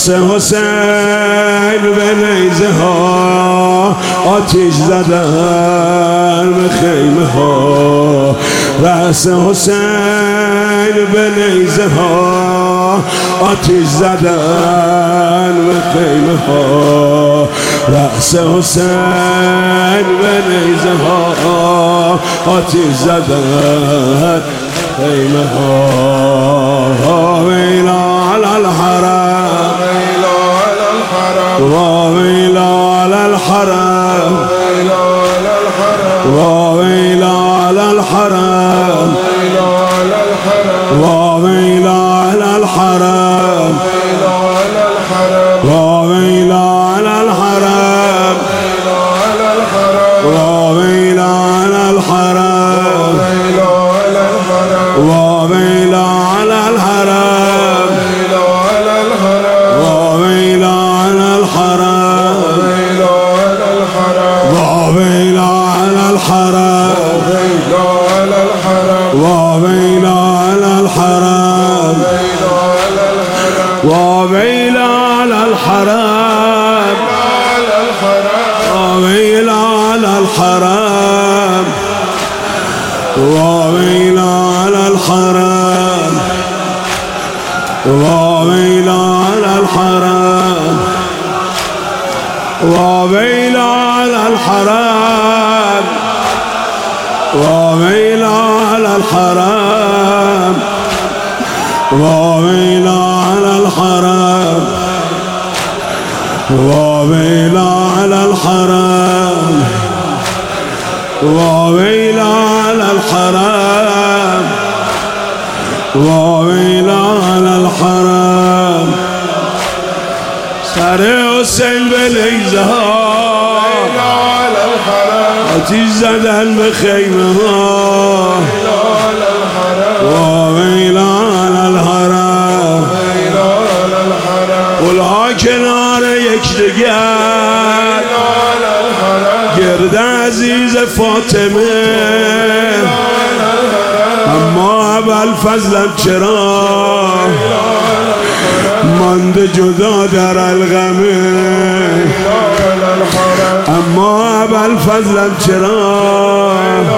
رأس حسین به نیزه ها آتیش زدن به خیمه ها. رأس حسین به نیزه ها آتیش زدن به خیمه ها. رأس حسین به نیزه ها آتیش زدن خیمه ها. ویلا علی الحرم وویلا علی الحرم وویلا علی الحرم وویلا علی الحرم وویلا علی الحرم وویلا علی الحرم وویلا علی الحرم وویلا علی الحرم وویلا علی الحرم وویلا علی الحرم وویلا علی الحرم وویلا علی الحرم وویلا علی الحرم وویلا علی الحرم وویلا علی الحرم وویلا علی الحرم وویلا علی الحرم وویلا علی الحرم وویلا علی الحرم وویلا علی الحرم. سر حسین به نیزه ها آتیش زدن به خیمه ها. وویلا علی الحرم قلها کنار یکدیگر گرد عزیز فاطمه. اما ابوالفضل چرا مانده جدا در الغمه. اما ابوالفضل چرا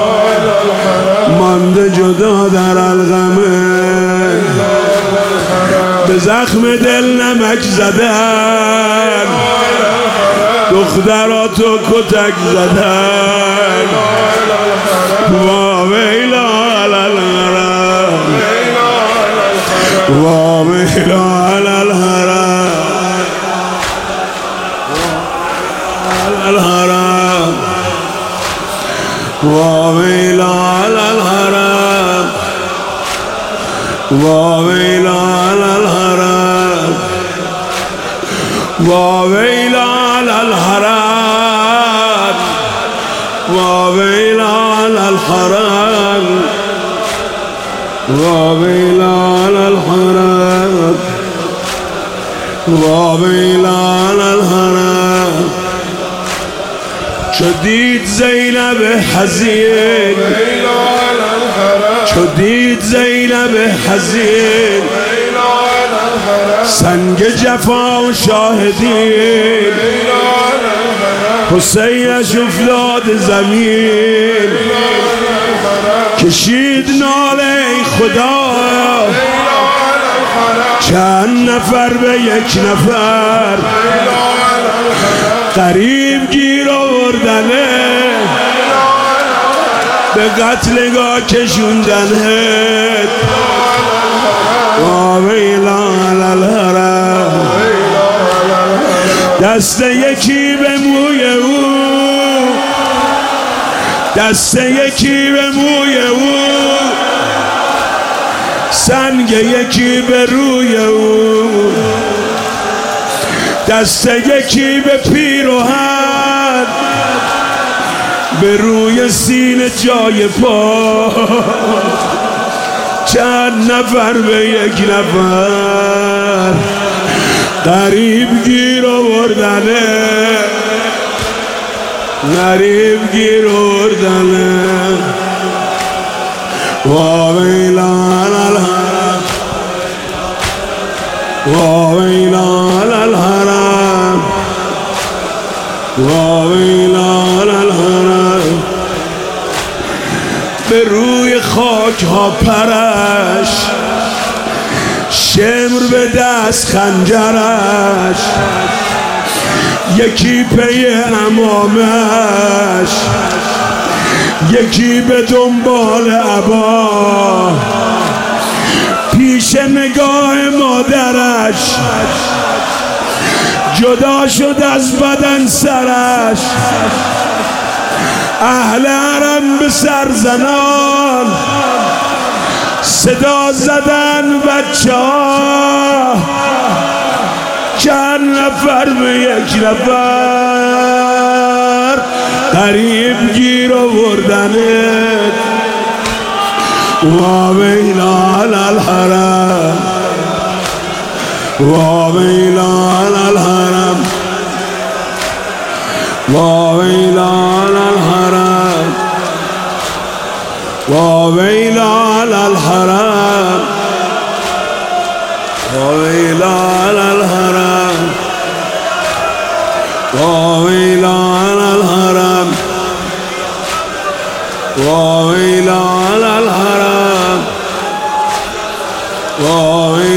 مانده جدا در الغمه. به زخم دل نمک زدن دختراتو کتک زدن. وویلا علی الحرم وویلا علی الحرم الحرم وویلا علی الحرم وویلا علی الحرم وویلا علی الحرم وویلا علی الحرم وویلا علی الحرم وویلا علی الحرم. چو دید زینب حزین چو دید زینب حزین سنگ جفا و شاهدین حسینش افتاد زمین. کشید ناله ای خدا چند نفر به یک نفر قریب گیر آوردنه به قتلگاه کشوندنه. وویلا علی الحرم دست یکی به موی او دست یکی به موی او سنگ یکی به روی او دست یکی به پیراهن به روی سینه جای پا. چند نفر به یک نفر قریب گیر آوردنه قریب گیر آوردنه. وویلا علی الحرم وویلا علی خاک ها پرش، شمر به دست خنجرش، یکی پی امامش، یکی به دنبال عبا، پیش نگاه مادرش جدا شد از بدن سرش. اهل حرم به سرزنان صدا زدن بچه ها، چند نفر به یک نفر قریب گیر آوردنت. واویلا علی الحرم، واویلا علی الحرم، واویلا علی الحرم، واویلا علی الحرم، واویلا علی الحرم، واویلا علی الحرم، واویلا علی الحرم، واویلا